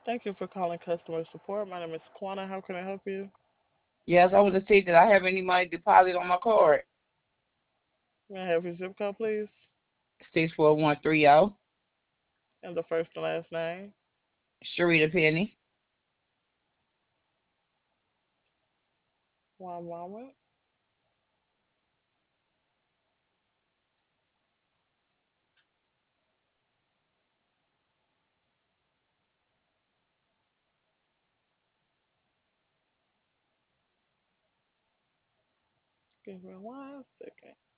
Thank you for calling customer support. My name is Quana. How can I help you? Yes, I want to see that I have any money deposit on my card. May I have your zip code, please? 64130. And the first and last name. Sharita Penny. One moment. Give me 1 second.